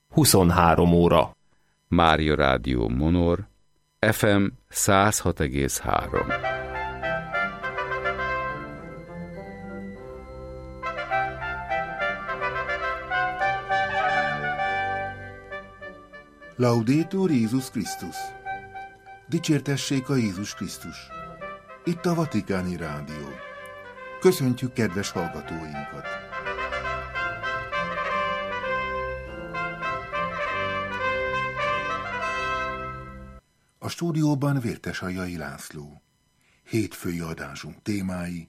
23 óra. Mária Rádió Monor, FM 106,3. Laudetur Jézus Krisztus! Dicsértessék a Jézus Krisztus! Itt a Vatikáni Rádió. Köszöntjük kedves hallgatóinkat! A stúdióban Vértesajai László. Hétfői adásunk témái: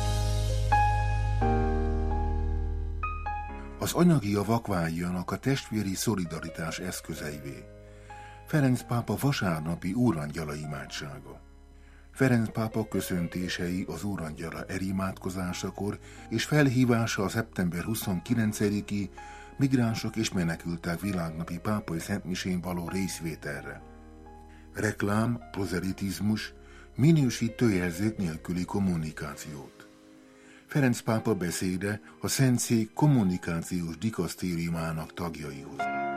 az anyagi javak váljanak a testvéri szolidaritás eszközeivé. Ferenc pápa vasárnapi úrangyala imádsága. Ferenc pápa köszöntései az úrangyala erimádkozásakor és felhívása a szeptember 29-i migránsok és menekültek világnapi pápai szentmisén való részvételre. Reklám, prozelitizmus, minősítő jelzők nélküli kommunikációt. Ferenc pápa beszéde a Szentszék kommunikációs dikasztériumának tagjaihoz.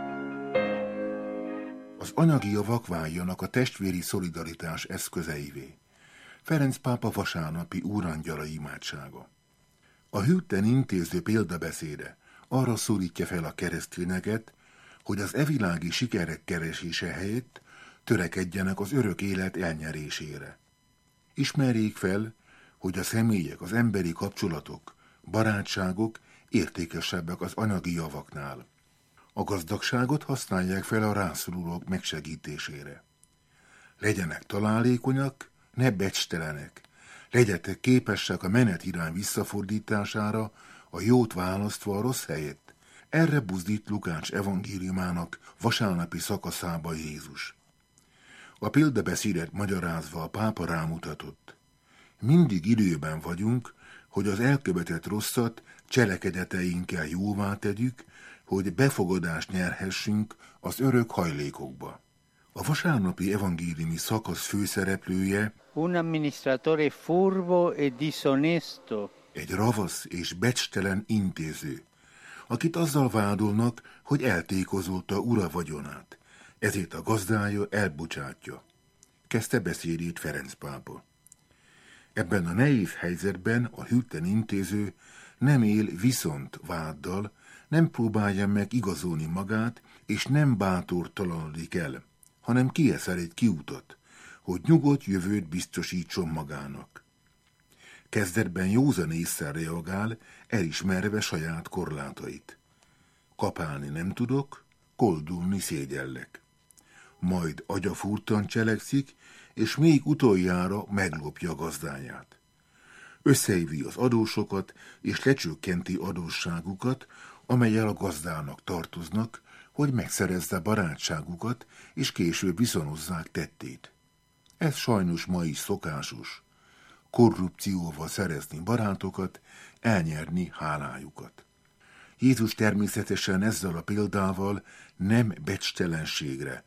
Az anyagi javak váljanak a testvéri szolidaritás eszközeivé. Ferenc pápa vasárnapi úrangyala imádsága. A Hülten intéző példabeszéde arra szólítja fel a keresztényeket, hogy az evilági sikerek keresése helyett törekedjenek az örök élet elnyerésére. Ismerjék fel, hogy a személyek, az emberi kapcsolatok, barátságok értékesebbek az anyagi javaknál. A gazdagságot használják fel a rászorulók megsegítésére. Legyenek találékonyak, ne becstelenek. Legyetek képesek a menetirány visszafordítására, a jót választva a rossz helyett. Erre buzdít Lukács evangéliumának vasárnapi szakaszába Jézus. A példabeszédet magyarázva a pápa rámutatott: mindig időben vagyunk, hogy az elkövetett rosszat cselekedeteinkkel jóvá tegyük, hogy befogadást nyerhessünk az örök hajlékokba. A vasárnapi evangéliumi szakasz főszereplője un amministratore furbo e dishonesto, egy ravasz és becstelen intéző, akit azzal vádolnak, hogy eltékozolta ura vagyonát, ezért a gazdája elbocsátja. Kezdte beszédét Ferenc pápa. Ebben a nehéz helyzetben a Hülten intéző nem él viszont váddal, nem próbálja meg igazolni magát, és nem bátortalanodik el, hanem kieszel egy kiutat, hogy nyugodt jövőt biztosítson magának. Kezdetben józan ésszel reagál, elismerve saját korlátait. Kapálni nem tudok, koldulni szégyellek. Majd agyafúrtan cselekszik, és még utoljára meglopja a gazdáját. Összehívi az adósokat, és lecsökkenti adósságukat, amellyel a gazdának tartoznak, hogy megszerezze barátságukat, és később viszonozzák tettét. Ez sajnos ma is szokásos. Korrupcióval szerezni barátokat, elnyerni hálájukat. Jézus természetesen ezzel a példával nem becstelenségre,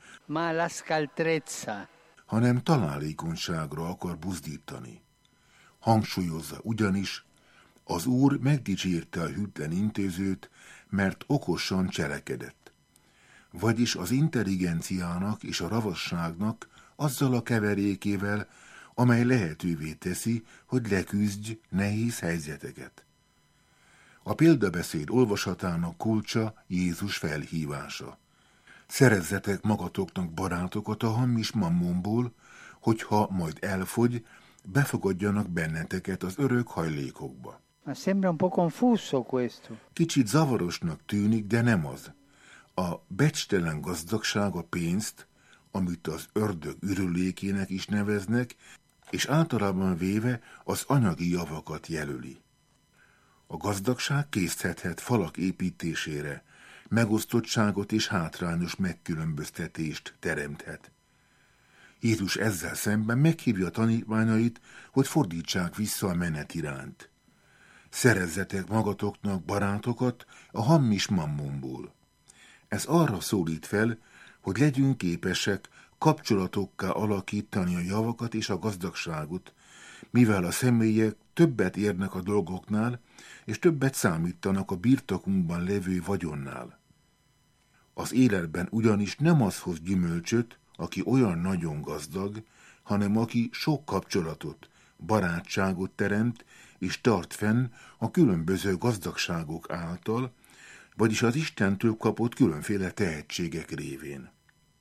hanem találékonyságra akar buzdítani. Hangsúlyozza ugyanis, az Úr megdicsérte a Hülten intézőt, mert okosan cselekedett. Vagyis az intelligenciának és a ravasságnak azzal a keverékével, amely lehetővé teszi, hogy leküzdj nehéz helyzeteket. A példabeszéd olvasatának kulcsa Jézus felhívása. Szerezzetek magatoknak barátokat a hamis mammonból, hogyha majd elfogy, befogadjanak benneteket az örök hajlékokba. Sembra un po' confuso questo. Kicsit zavarosnak tűnik, de nem az. A becstelen gazdagság a pénzt, amit az ördög ürülékének is neveznek, és általában véve az anyagi javakat jelöli. A gazdagság késztethet falak építésére, megosztottságot és hátrányos megkülönböztetést teremthet. Jézus ezzel szemben meghívja a tanítványait, hogy fordítsák vissza a menetirányt. Szerezzetek magatoknak barátokat a hamis mammonból. Ez arra szólít fel, hogy legyünk képesek kapcsolatokká alakítani a javakat és a gazdagságot, mivel a személyek többet érnek a dolgoknál, és többet számítanak a birtokunkban levő vagyonnál. Az életben ugyanis nem az hoz gyümölcsöt, aki olyan nagyon gazdag, hanem aki sok kapcsolatot, barátságot teremt és tart fenn a különböző gazdagságok által, vagyis az Istentől kapott különféle tehetségek révén.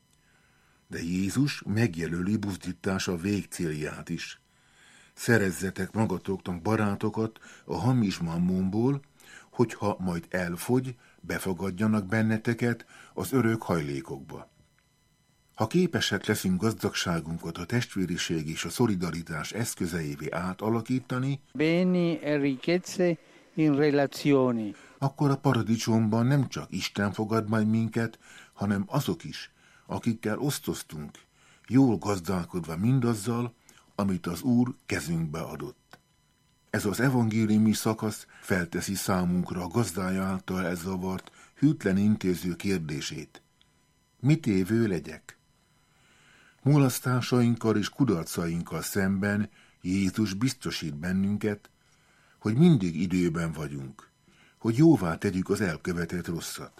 De Jézus megjelöli buzdítása végcélját is. Szerezzetek magatoknak barátokat a hamis mammonból, hogyha majd elfogy, befogadjanak benneteket az örök hajlékokba. Ha képesek leszünk gazdagságunkat a testvériség és a szolidaritás eszközeivé átalakítani, Beni e ricchezze in relazioni. Akkor a paradicsomban nem csak Isten fogad majd minket, hanem azok is, akikkel osztoztunk, jól gazdálkodva mindazzal, amit az Úr kezünkbe adott. Ez az evangéliumi szakasz felteszi számunkra a gazdája által elzavart, hűtlen intéző kérdését. Mit évő legyek? Mulasztásainkkal és kudarcainkkal szemben Jézus biztosít bennünket, hogy mindig időben vagyunk, hogy jóvá tegyük az elkövetett rosszat.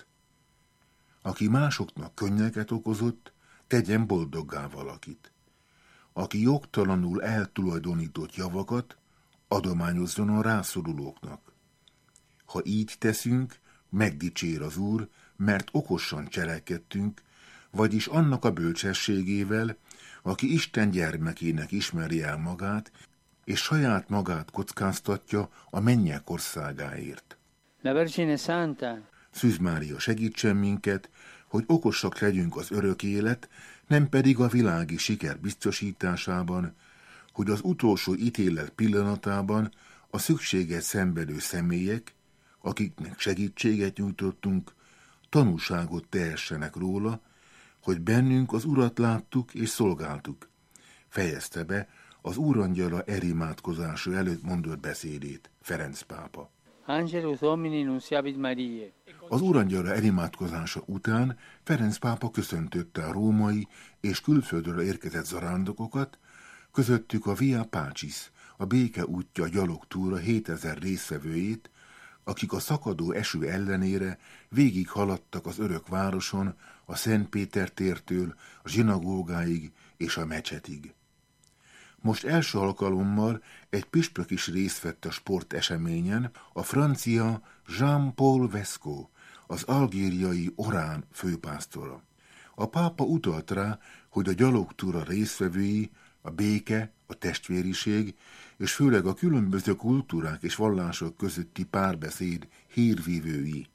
Aki másoknak könnyeket okozott, tegyen boldoggá valakit. Aki jogtalanul eltulajdonított javakat, adományozzon a rászorulóknak. Ha így teszünk, megdicsér az Úr, mert okosan cselekedtünk, vagyis annak a bölcsességével, aki Isten gyermekének ismeri el magát, és saját magát kockáztatja a mennyek országáért. La Vergine Santa. Szűz Mária segítsen minket, hogy okosak legyünk az örök élet, nem pedig a világi siker biztosításában, hogy az utolsó ítélet pillanatában a szükséget szenvedő személyek, akiknek segítséget nyújtottunk, tanúságot tehessenek róla, hogy bennünk az Urat láttuk és szolgáltuk. Fejezte be az úrangyala erimádkozása előtt mondott beszédét Ferenc pápa. Angelus Domini nunciavit Mariae. Az úrangyala elimádkozása után Ferenc pápa köszöntötte a római és külföldről érkezett zarándokokat, közöttük a Via Pacis, a béke útja gyalogtúra 7000 résztvevőjét, akik a szakadó eső ellenére végig haladtak az örök városon, a Szent Péter tértől a zsinagógáig és a mecsetig. Most első alkalommal egy püspök is részt vett a sporteseményen, a francia Jean-Paul Vesco, az algériai Orán főpásztora. A pápa utalt rá, hogy a gyalogtúra résztvevői a béke, a testvériség és főleg a különböző kultúrák és vallások közötti párbeszéd hírvívői.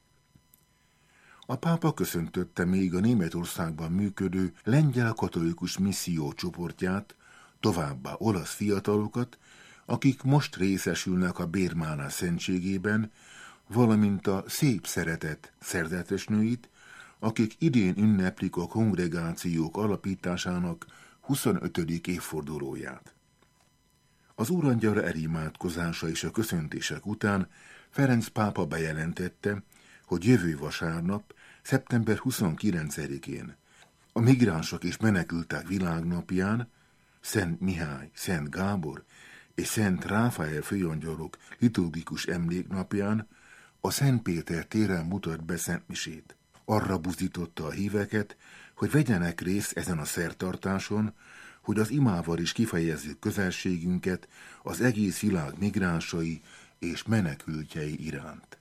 A pápa köszöntötte még a Németországban működő lengyel katolikus misszió csoportját, továbbá olasz fiatalokat, akik most részesülnek a Bérmána szentségében, valamint a szép szeretet szerzetesnőit, akik idén ünneplik a kongregációk alapításának 25. évfordulóját. Az úrangyala erimádkozása és a köszöntések után Ferenc pápa bejelentette, hogy jövő vasárnap, szeptember 29-én, a migránsok és menekültek világnapján, Szent Mihály, Szent Gábor és Szent Ráfael főangyalok liturgikus emléknapján a Szent Péter téren mutat be szentmisét. Arra buzdította a híveket, hogy vegyenek részt ezen a szertartáson, hogy az imával is kifejezzük közelségünket az egész világ migránsai és menekültjei iránt.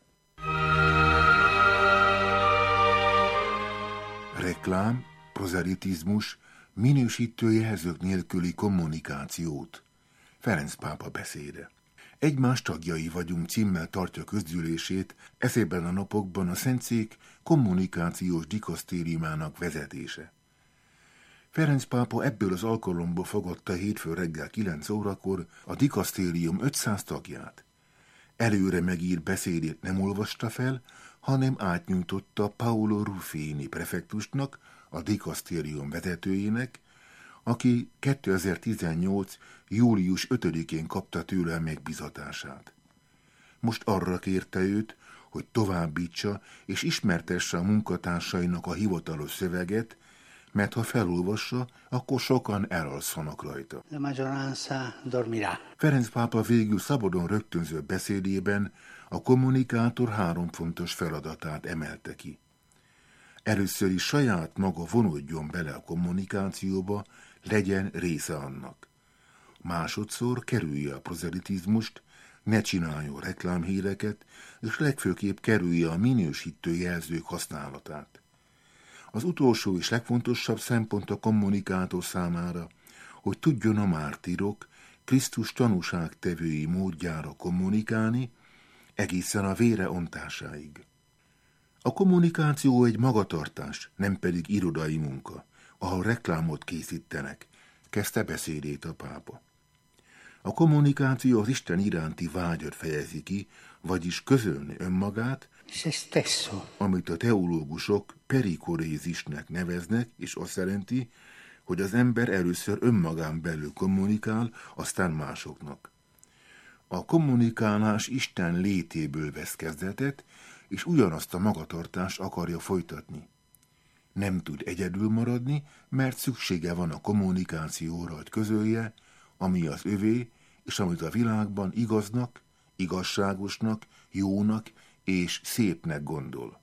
Reklám, prozelitizmus, minősítő jelzők nélküli kommunikációt. Ferenc pápa beszéde. Egymás tagjai vagyunk címmel tartja közgyűlését ezében a napokban a Szentszék kommunikációs dikasztériumának vezetése. Ferenc pápa ebből az alkalomból fogadta hétfő reggel 9 órakor a dikasztérium 500 tagját. Előre megírt beszédét nem olvasta fel, hanem átnyújtotta Paolo Ruffini prefektusnak, a dikasztérium vezetőjének, aki 2018. július 5-én kapta tőle megbízatását. Most arra kérte őt, hogy továbbítsa és ismertesse a munkatársainak a hivatalos szöveget, mert ha felolvassa, akkor sokan elalszanak rajta. La maggioranza dormirá. Ferenc pápa végül szabadon rögtönző beszédében a kommunikátor 3 fontos feladatát emelte ki. Először is saját maga vonódjon bele a kommunikációba, legyen része annak. Másodszor kerülje a prozelitizmust, ne csináljon reklámhíreket, és legfőképp kerülje a minősítő jelzők használatát. Az utolsó és legfontosabb szempont a kommunikátor számára, hogy tudjon a mártírok Krisztus tanúságtevői módjára kommunikálni, egészen a vére ontásáig. A kommunikáció egy magatartás, nem pedig irodai munka, ahol reklámot készítenek, kezdte beszédét a pápa. A kommunikáció az Isten iránti vágyat fejezi ki, vagyis közölni önmagát, amit a teológusok perikorézisnek neveznek, és azt jelenti, hogy az ember először önmagán belül kommunikál, aztán másoknak. A kommunikálás Isten létéből vesz kezdetet, és ugyanazt a magatartást akarja folytatni. Nem tud egyedül maradni, mert szüksége van a kommunikációra, hogy közölje, ami az övé, és amit a világban igaznak, igazságosnak, jónak és szépnek gondol.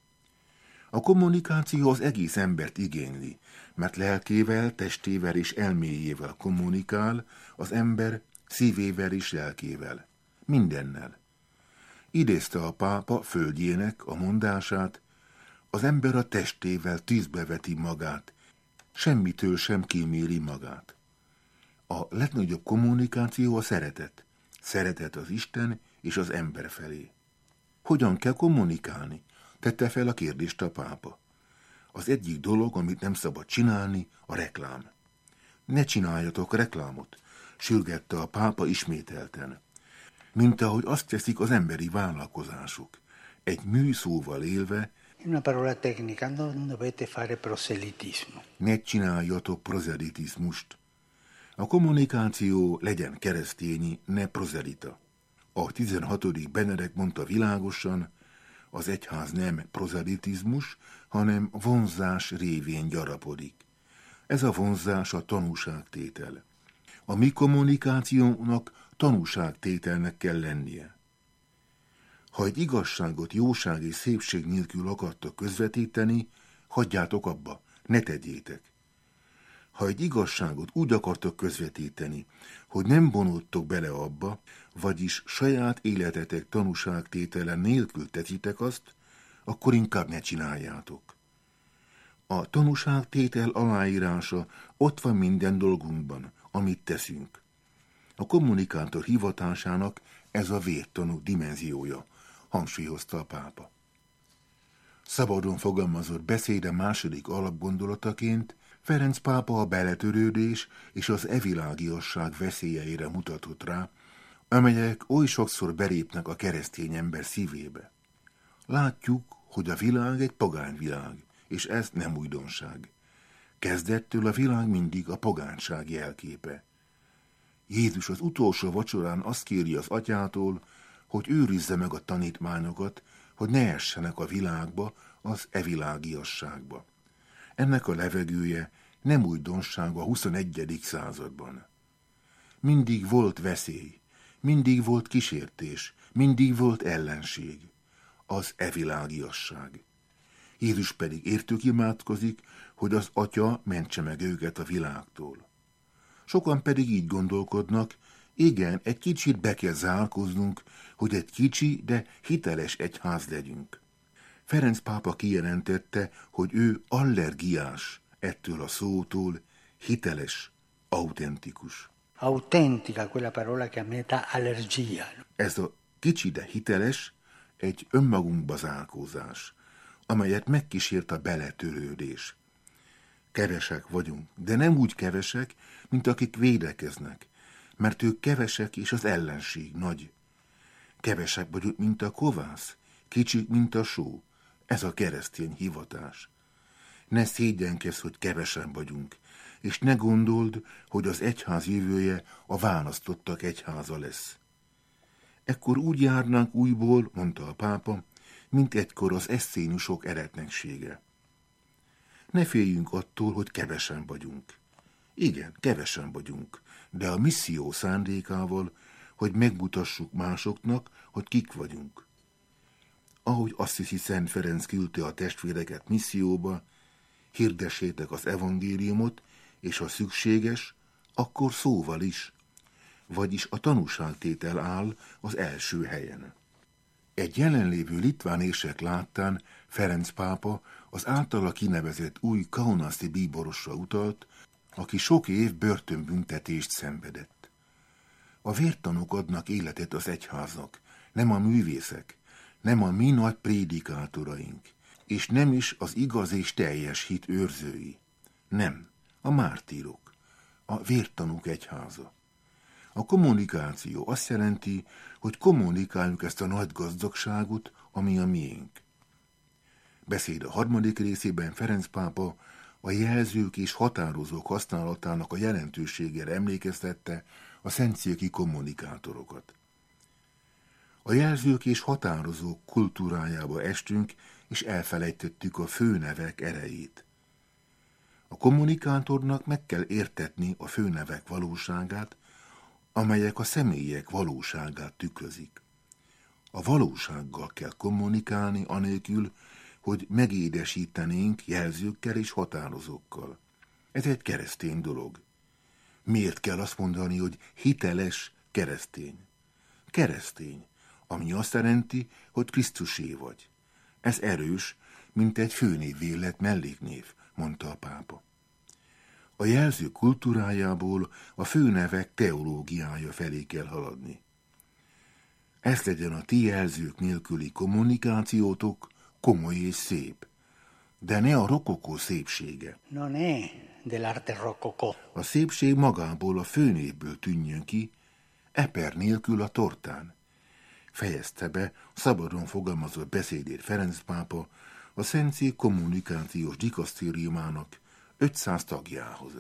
A kommunikáció az egész embert igényli, mert lelkével, testével és elméjével kommunikál az ember szívével és lelkével, mindennel. Idézte a pápa földjének a mondását, az ember a testével tűzbe veti magát, semmitől sem kíméli magát. A legnagyobb kommunikáció a szeretet. Szeretet az Isten és az ember felé. Hogyan kell kommunikálni? Tette fel a kérdést a pápa. Az egyik dolog, amit nem szabad csinálni, a reklám. Ne csináljatok reklámot, sürgette a pápa ismételten. Mint ahogy azt teszik az emberi vállalkozások. Egy műszóval élve, una parola tecnica, non dovete fare proselitismo. Ne csináljatok prozelitizmust. A kommunikáció legyen keresztényi, ne prozelita. A 16. Benedek mondta világosan, az egyház nem prozelitizmus, hanem vonzás révén gyarapodik. Ez a vonzás a tanúságtétel. A mi kommunikációnak tanúságtételnek kell lennie. Ha egy igazságot, jóság és szépség nélkül akartok közvetíteni, hagyjátok abba, ne tegyétek. Ha egy igazságot úgy akartok közvetíteni, hogy nem vonódtok bele abba, vagyis saját életetek tanúságtétele nélkül teszitek azt, akkor inkább ne csináljátok. A tanúságtétel aláírása ott van minden dolgunkban, amit teszünk. A kommunikátor hivatásának ez a vértanú dimenziója, hangsúlyozta a pápa. Szabadon fogalmazott beszéde második alapgondolataként Ferenc pápa a beletörődés és az evilágiasság veszélyeire mutatott rá, amelyek oly sokszor belépnek a keresztény ember szívébe. Látjuk, hogy a világ egy pogány világ, és ez nem újdonság. Kezdettől a világ mindig a pogányság jelképe. Jézus az utolsó vacsorán azt kéri az atyától, hogy őrizze meg a tanítványokat, hogy ne essenek a világba, az evilágiasságba. Ennek a levegője nem újdonság a 21. században. Mindig volt veszély, mindig volt kísértés, mindig volt ellenség, az evilágiasság. Jézus pedig értük imádkozik, hogy az Atya mentse meg őket a világtól. Sokan pedig így gondolkodnak, igen, egy kicsit be kell zárkóznunk, hogy egy kicsi, de hiteles egyház legyünk. Ferenc pápa kijelentette, hogy ő allergiás ettől a szótól, hiteles, autentikus. Autentica, quella parola che a me dà allergia. Ez a kicsi, de hiteles egy önmagunkba zárkózás, amelyet megkísért a beletörődés. Kevesek vagyunk, de nem úgy kevesek, mint akik védekeznek, mert ők kevesek és az ellenség nagy. Kevesek vagyunk, mint a kovász, kicsik, mint a só. Ez a keresztény hivatás. Ne szégyenkezz, hogy kevesen vagyunk, és ne gondold, hogy az egyház jövője a választottak egyháza lesz. Ekkor úgy járnánk újból, mondta a pápa, mint egykor az eszénusok eretneksége. Ne féljünk attól, hogy kevesen vagyunk. Igen, kevesen vagyunk, de a misszió szándékával, hogy megmutassuk másoknak, hogy kik vagyunk. ahogy Assisi Szent Ferenc küldte a testvéreket misszióba, hirdessétek az evangéliumot, és ha szükséges, akkor szóval is, vagyis a tanúságtétel áll az első helyen. Egy jelenlévő litván érsek láttán Ferenc pápa az általa kinevezett új kaunasi bíborosra utalt, aki sok év börtönbüntetést szenvedett. A vértanúk adnak életet az egyháznak, nem a művészek, nem a mi nagy prédikátoraink, és nem is az igaz és teljes hit őrzői. Nem, a mártírok, a vértanúk egyháza. A kommunikáció azt jelenti, hogy kommunikáljuk ezt a nagy gazdagságot, ami a miénk. Beszéd a 3. részében Ferenc pápa a jelzők és határozók használatának a jelentőségére emlékeztette a szentszéki kommunikátorokat. A jelzők és határozók kultúrájába estünk, és elfelejtettük a főnevek erejét. A kommunikátornak meg kell értetni a főnevek valóságát, amelyek a személyek valóságát tükrözik. A valósággal kell kommunikálni anélkül, hogy megédesítenénk jelzőkkel és határozókkal. Ez egy keresztény dolog. Miért kell azt mondani, hogy hiteles keresztény? Keresztény, ami azt jelenti, hogy Krisztusé vagy. Ez erős, mint egy főnévvé lett melléknév, mondta a pápa. A jelző kultúrájából a főnevek teológiája felé kell haladni. Ez legyen a ti jelzők nélküli kommunikációtok, komoly és szép, de ne a rokokó szépsége. Non è dell'arte rococò. A szépség magából a főnévből tűnjön ki, eper nélkül a tortán. Fejezte be szabadon fogalmazott beszédét Ferenc pápa a Szentszék kommunikációs dikasztériumának 500 tagjához.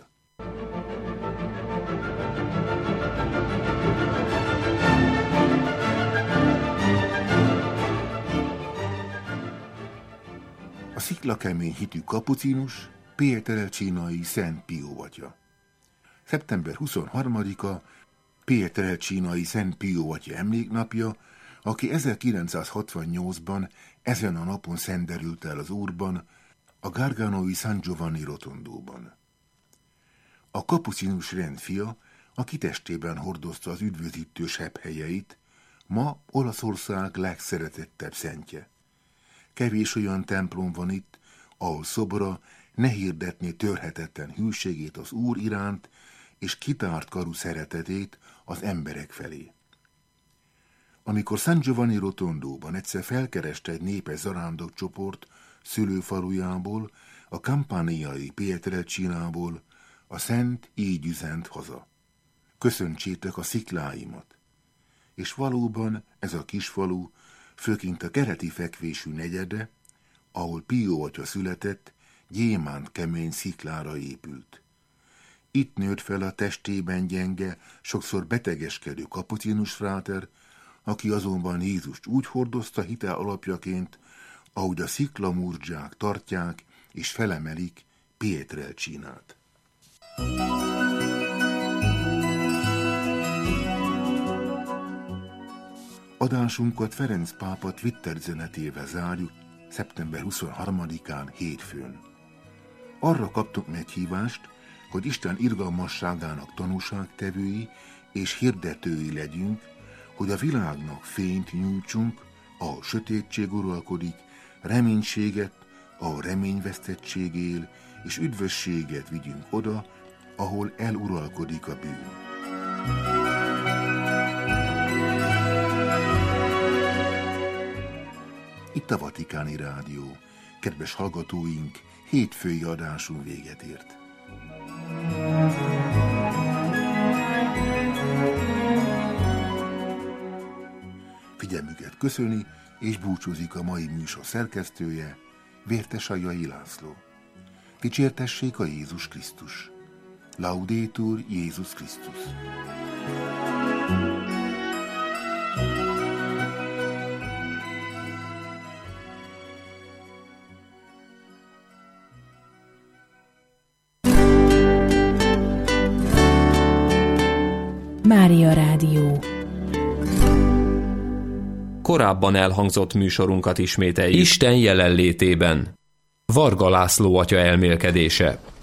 A sziklakemény hitű kapucinus pietrelcinai Szent Pió atya. Szeptember 23-a pietrelcinai Szent Pió atya emléknapja, aki 1968-ban ezen a napon szenderült el az Úrban, a Garganoi San Giovanni rotondóban. A kapucinus rendfia, aki testében hordozta az üdvözítő sebhelyeit, ma Olaszország legszeretettebb szentje. Kevés olyan templom van itt, ahol szobora ne hirdetné törhetetlen hűségét az Úr iránt, és kitárt karú szeretetét az emberek felé. Amikor San Giovanni rotondóban egyszer felkereste egy népes zarándokcsoport szülőfalujából, a kampániai Pietrelcinából, a szent így üzent haza. Köszöntsétek a szikláimat. És valóban ez a kisfalu, főként a keleti fekvésű negyede, ahol Pió atya született, gyémánt kemény sziklára épült. Itt nőtt fel a testében gyenge, sokszor betegeskedő kapucinus fráter, aki azonban Jézust úgy hordozta hite alapjaként, ahogy a sziklamurdzsák tartják és felemelik Pietrelcinát. Adásunkat Ferenc pápa Twitter üzenetével zárjuk szeptember 23-án hétfőn. Arra kaptunk meghívást, hogy Isten irgalmasságának tanúságtevői és hirdetői legyünk, hogy a világnak fényt nyújtsunk, ahol sötétség uralkodik, reménységet, ahol reményvesztettség él, és üdvösséget vigyünk oda, ahol eluralkodik a bűn. Itt a Vatikáni Rádió. Kedves hallgatóink, hétfői adásunk véget ért. Figyelmüket köszöni és búcsúzik a mai műsor szerkesztője, Vértes Aljai László. Dicsértessék a Jézus Krisztus. Laudetur Jézus Krisztus. Mária Rádió. korábban elhangzott műsorunkat ismételjük. Isten jelenlétében. Varga László atya elmélkedése.